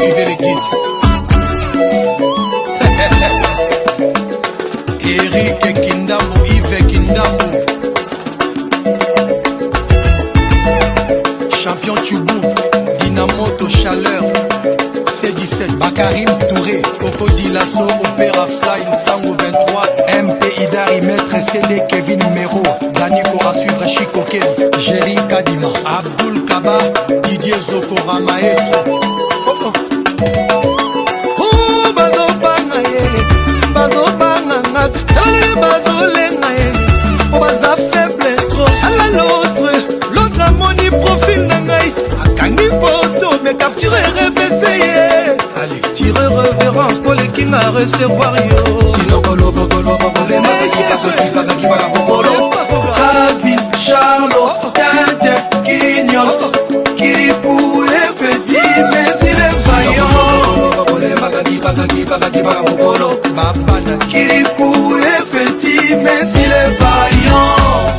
suivez les guides. Eric Kindambo, Yves Kindambo, champion Tchoubou, Dynamoto Chaleur, C17, Bakarim Touré, Coco Dilasso, Opéra Fly, Sango 23, MP Idari, Maître CD, Kevin Mero, Daniko à suivre, Chikoke, Jerry Kadima, Abdul Kaba, Didier Zokora, Maestro. Tireur révérence pour les kings à recevoir yo. Sinon Bolo Bolo Bolo les mains qui Bolo Hasbin, Charlot, Tinte, Guignol, Kiripou et Petit, mais il est vaillant. Les mains qui Bolo Babana Kiripou et Petit, mais il est vaillant.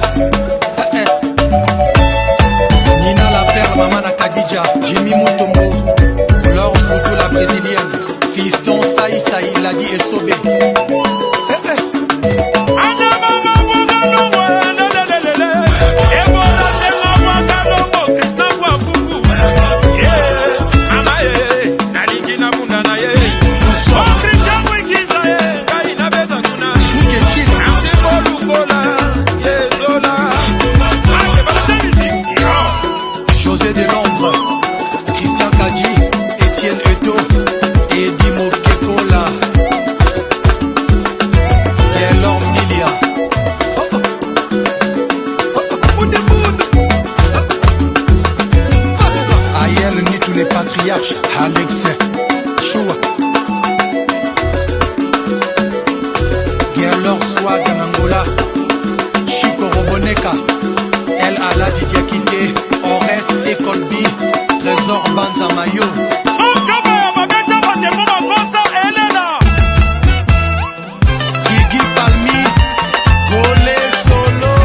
Nina la père, maman Kadija, Jimmy Mutombo, Laure Foutou la brésilienne, fiston Saï Saï, Ladi et Sobé. José de l'ombre, Christian Kadji, Etienne Eto, Eddie Mokekola, Yelor Milia. Ayel ni tous les patriarches, Alex Choua, Yelor Swag Nangola, Chico Roboneka, El Aladi Diakite, Ores et Colby, Trésor Banza Mayo. Gigi Palmi, Golé Solo.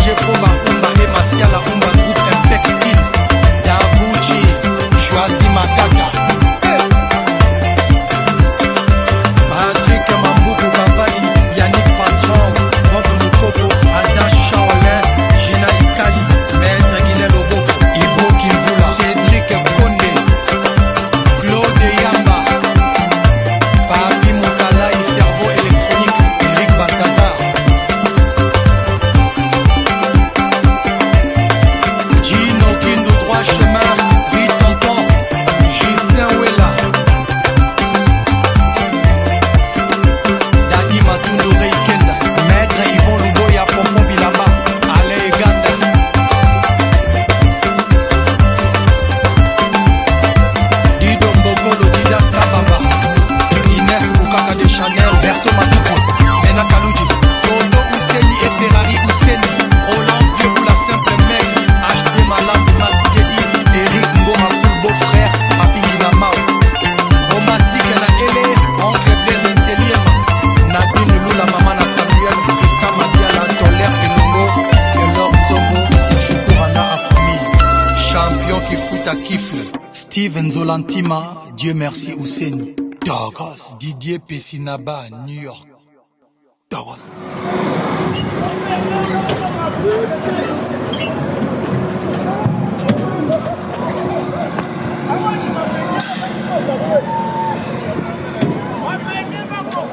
Roger Pomba, Umba et Masiala, Umba Group Impex Kid, Davuchi, Choisi Matata, Patrick Mambuku Bavali, Yannick Patron, Bob Mukoko, Ada Shaolin, Gina Ikali, Maître Guilin Loboko, Ibo Kinvula, Cédric Konde, Claude Yamba, Papi Mokalaï, Cerveau électronique, Eric Balthazar, Gino Kindu, 3 chemins, Ritonton, Justin Wella, Dadi Matundu Reikenda, Maître Yvon Luboya, Pompon Bilamba, Ale Ganda, Dido Mbokolo, Didas Kabamba, Inès Bukaka de Chanel, Berto Matuko, Mena Kaluji, Toto Ouseni et Ferrari Ouseni, Roland Vieux pour la simple mec, HD Malade, Malpiedi, Eric Ngoma, full beau-frère, Papi Ginamao, Omastique na Ele, Oncle Blaise Nzeliema, Nadine Lula, Mamana Samuel, Tristan Madiala, Tolère Elongo, Elor Zombo, Chukurana Akoumi, champion qui fout à Kifle, Steven Zolantima, Dieu merci Ouseni, Dogos, Didier Pessinaba, New York, Dogos.